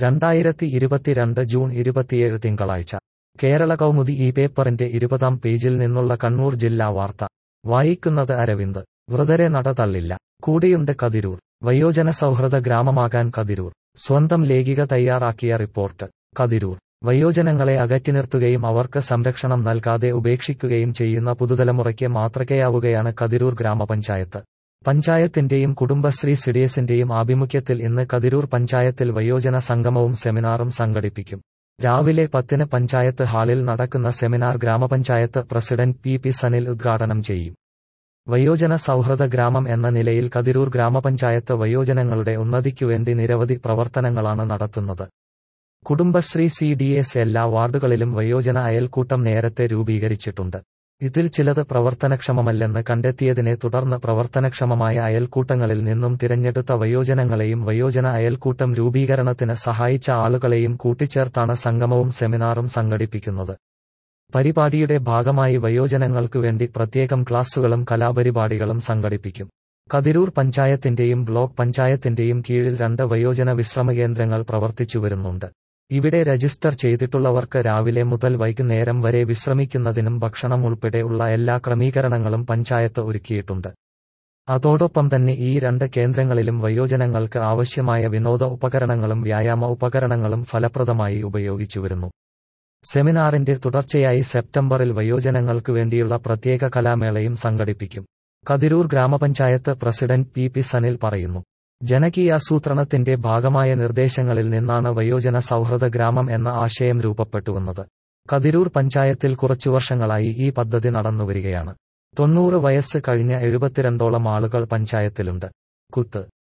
2022 June 27 തിങ്കളാഴ്ച കേരള കൗമുദി ഈ പേപ്പറിന്റെ 20-ാം പേജിൽ നിന്നുള്ള കണ്ണൂർ ജില്ലാ വാർത്ത വായിക്കുന്നത് അരവിന്ദ്. വൃതരെ നട തള്ളില്ല. കൂടെയുണ്ട് കതിരൂർ. വയോജന സൗഹൃദ ഗ്രാമമാകാൻ കതിരൂർ. സ്വന്തം ലേഖിക തയ്യാറാക്കിയ റിപ്പോർട്ട്. കതിരൂർ. വയോജനങ്ങളെ അകറ്റിനിർത്തുകയും അവർക്ക് സംരക്ഷണം നൽകാതെ ഉപേക്ഷിക്കുകയും ചെയ്യുന്ന പുതുതലമുറയ്ക്ക് മാതൃകയാവുകയാണ് കതിരൂർ ഗ്രാമപഞ്ചായത്ത്. പഞ്ചായത്തിന്റെയും കുടുംബശ്രീ സിഡിഎസിന്റെയും ആഭിമുഖ്യത്തിൽ ഇന്ന് കതിരൂർ പഞ്ചായത്തിൽ വയോജന സംഗമവും സെമിനാറും സംഘടിപ്പിക്കും. രാവിലെ 10-ന് പഞ്ചായത്ത് ഹാളിൽ നടക്കുന്ന സെമിനാർ ഗ്രാമപഞ്ചായത്ത് പ്രസിഡന്റ് പി സനിൽ ഉദ്ഘാടനം ചെയ്യും. വയോജന സൗഹൃദ ഗ്രാമം എന്ന നിലയിൽ കതിരൂർ ഗ്രാമപഞ്ചായത്ത് വയോജനങ്ങളുടെ ഉന്നതിക്കുവേണ്ടി നിരവധി പ്രവർത്തനങ്ങളാണ് നടത്തുന്നത്. കുടുംബശ്രീ സിഡിഎസ് എല്ലാ വാർഡുകളിലും വയോജന അയൽക്കൂട്ടം നേരത്തെ രൂപീകരിച്ചിട്ടുണ്ട്. ഇതിൽ ചിലത് പ്രവർത്തനക്ഷമമല്ലെന്ന് കണ്ടെത്തിയതിനെ തുടർന്ന് പ്രവർത്തനക്ഷമമായ അയൽക്കൂട്ടങ്ങളിൽ നിന്നും തിരഞ്ഞെടുത്ത വയോജനങ്ങളെയും വയോജന അയൽക്കൂട്ടം രൂപീകരണത്തിന് സഹായിച്ച ആളുകളെയും കൂട്ടിച്ചേർത്താണ് സംഗമവും സെമിനാറും സംഘടിപ്പിക്കുന്നത്. പരിപാടിയുടെ ഭാഗമായി വയോജനങ്ങൾക്കു വേണ്ടി പ്രത്യേകം ക്ലാസുകളും കലാപരിപാടികളും സംഘടിപ്പിക്കും. കതിരൂർ പഞ്ചായത്തിന്റെയും ബ്ലോക്ക് പഞ്ചായത്തിന്റെയും കീഴിൽ 2 വയോജന വിശ്രമകേന്ദ്രങ്ങൾ പ്രവർത്തിച്ചുവരുന്നുണ്ട്. ഇവിടെ രജിസ്റ്റർ ചെയ്തിട്ടുള്ളവർക്ക് രാവിലെ മുതൽ വൈകുന്നേരം വരെ വിശ്രമിക്കുന്നതിനും ഭക്ഷണം ഉൾപ്പെടെ ഉള്ള എല്ലാ ക്രമീകരണങ്ങളും പഞ്ചായത്ത് ഒരുക്കിയിട്ടുണ്ട്. അതോടൊപ്പം തന്നെ ഈ 2 കേന്ദ്രങ്ങളിലും വയോജനങ്ങൾക്ക് ആവശ്യമായ വിനോദ ഉപകരണങ്ങളും വ്യായാമ ഉപകരണങ്ങളും ഫലപ്രദമായി ഉപയോഗിച്ചുവരുന്നു. സെമിനാറിന്റെ തുടർച്ചയായി സെപ്റ്റംബറിൽ വയോജനങ്ങൾക്ക് വേണ്ടിയുള്ള പ്രത്യേക കലാമേളയും സംഘടിപ്പിക്കും. കതിരൂർ ഗ്രാമപഞ്ചായത്ത് പ്രസിഡന്റ് പി സനിൽ പറയുന്നു. ജനകീയാസൂത്രണത്തിന്റെ ഭാഗമായ നിർദ്ദേശങ്ങളിൽ നിന്നാണ് വയോജന സൗഹൃദ ഗ്രാമം എന്ന ആശയം രൂപപ്പെട്ടുവന്നത്. കതിരൂർ പഞ്ചായത്തിൽ കുറച്ചു വർഷങ്ങളായി ഈ പദ്ധതി നടന്നുവരികയാണ്. 90 വയസ്സ് കഴിഞ്ഞ 72ഓളം ആളുകൾ പഞ്ചായത്തിലുണ്ട്. കുത്ത്